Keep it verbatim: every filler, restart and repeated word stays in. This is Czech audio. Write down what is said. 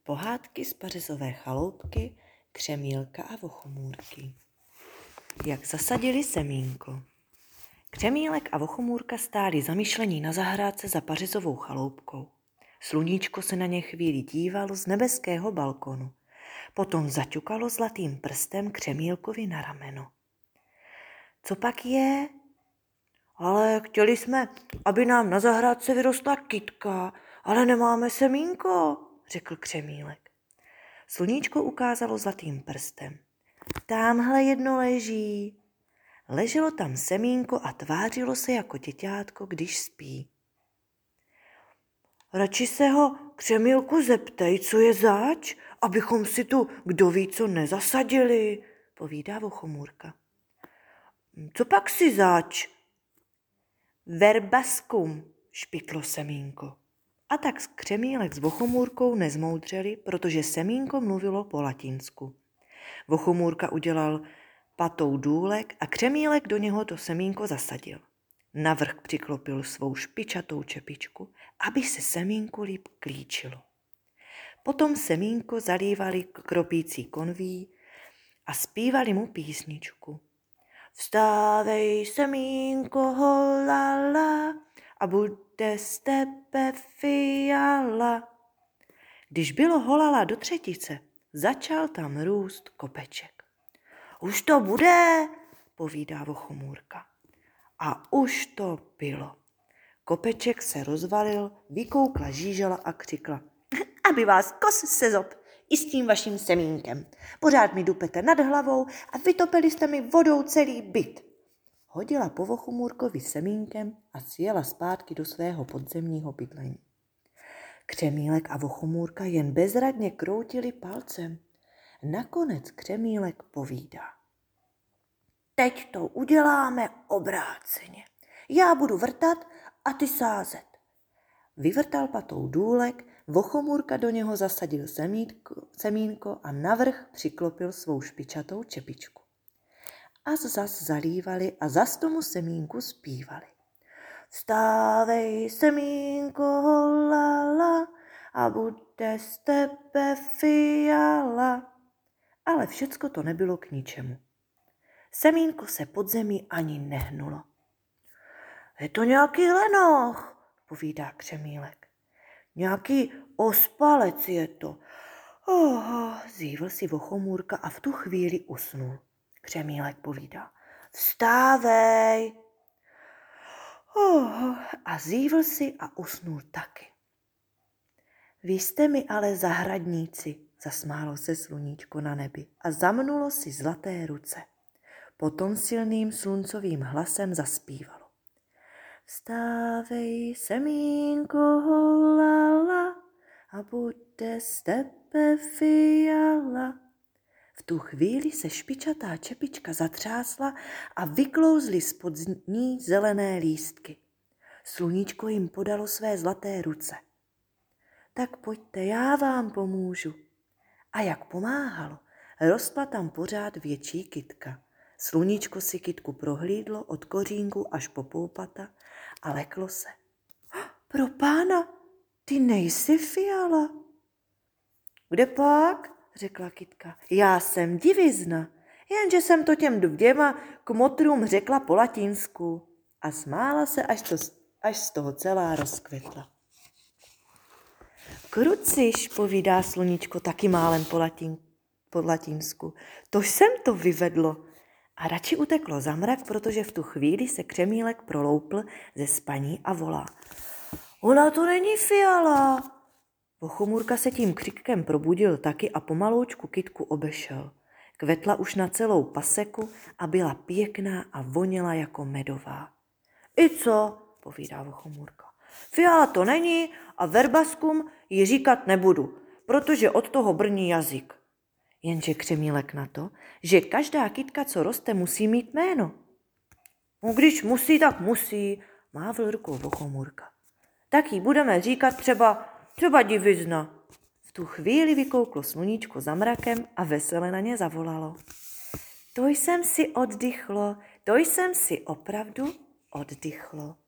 Pohádky z pařezové chaloupky, Křemílka a Vochomůrky. Jak zasadili semínko. Křemílek a Vochomůrka stáli zamyšlení na zahrádce za pařezovou chaloupkou. Sluníčko se na ně chvíli dívalo z nebeského balkonu. Potom zaťukalo zlatým prstem Křemílkovi na rameno. Co pak je? Ale chtěli jsme, aby nám na zahrádce vyrostla kytka, ale nemáme semínko, řekl Křemílek. Sluníčko ukázalo zlatým prstem. Támhle jedno leží. Leželo tam semínko a tvářilo se jako děťátko, když spí. Radši se ho, Křemílku, zeptej, co je zač, abychom si tu kdo ví co nezasadili, povídá Vochomůrka. Co pak si zač? Verbaskum, špitlo semínko. A tak Křemílek s Vochomůrkou nezmoudřeli, protože semínko mluvilo po latinsku. Vochomůrka udělal patou důlek a Křemílek do něho to semínko zasadil. Navrch přiklopil svou špičatou čepičku, aby se semínku líp klíčilo. Potom semínko zalívali kropící konví a zpívali mu písničku. Vstávej, semínko, holala, a bude z tebe fiala. Když bylo holala do třetice, začal tam růst kopeček. Už to bude, povídá Vochomůrka. A už to bylo. Kopeček se rozvalil, vykoukla žížala a křikla. Aby vás kos sezob i s tím vaším semínkem. Pořád mi dupete nad hlavou a vytopili jste mi vodou celý byt. Hodila po Vochomůrkovi semínkem a sjela zpátky do svého podzemního bydlení. Křemílek a Vochomůrka jen bezradně kroutili palcem. Nakonec Křemílek povídá. Teď to uděláme obráceně. Já budu vrtat a ty sázet. Vyvrtal patou důlek, Vochomůrka do něho zasadil semínko, semínko a navrch přiklopil svou špičatou čepičku. A zas zalívali a zas tomu semínku zpívali. Vstávej, semínko, holala, a bude z tebe fiala. Ale všecko to nebylo k ničemu. Semínko se pod zemí ani nehnulo. Je to nějaký lenoch, povídá Křemílek. Nějaký ospalec je to. Oh, zívl si Vochomůrka a v tu chvíli usnul. Křemílek povídá. Vstávej. Oh, a zívl si a usnul taky. Vy jste mi ale zahradníci, zasmálo se sluníčko na nebi a zamnulo si zlaté ruce. Potom silným sluncovým hlasem zaspívalo. Vstávej, semínko, holala, a bude z tebe fiala. V tu chvíli se špičatá čepička zatřásla a vyklouzly spod ní zelené lístky. Sluníčko jim podalo své zlaté ruce. Tak pojďte, já vám pomůžu. A jak pomáhalo, rostla tam pořád větší kytka. Sluníčko si kytku prohlídlo od kořínku až po poupata a leklo se. Pro pána, ty nejsi fiala. Kde pak? Řekla kytka. Já jsem divizna, jenže jsem to těm dvěma kmotrům řekla po latinsku. A smála se, až, to, až z toho celá rozkvetla. Kruciš, povídá sluníčko taky málem po, latin, po latinsku. Tož jsem to vyvedlo. A radši uteklo za mrak, protože v tu chvíli se Křemílek proloupl ze spaní a volá. Ona to není fiala. Vochomůrka se tím křikem probudil taky a pomaloučku kytku obešel. Kvetla už na celou paseku a byla pěkná a voněla jako medová. I co, povídá Vochomůrka. Fiala to není a verbaskum ji říkat nebudu, protože od toho brní jazyk. Jenže Křemílek na to, že každá kytka, co roste, musí mít jméno. No, když musí, tak musí, mávl rukou Vochomůrka. Tak jí budeme říkat třeba, třeba divizna. V tu chvíli vykouklo sluníčko za mrakem a vesele na ně zavolalo. To jsem si oddychlo, to jsem si opravdu oddychlo.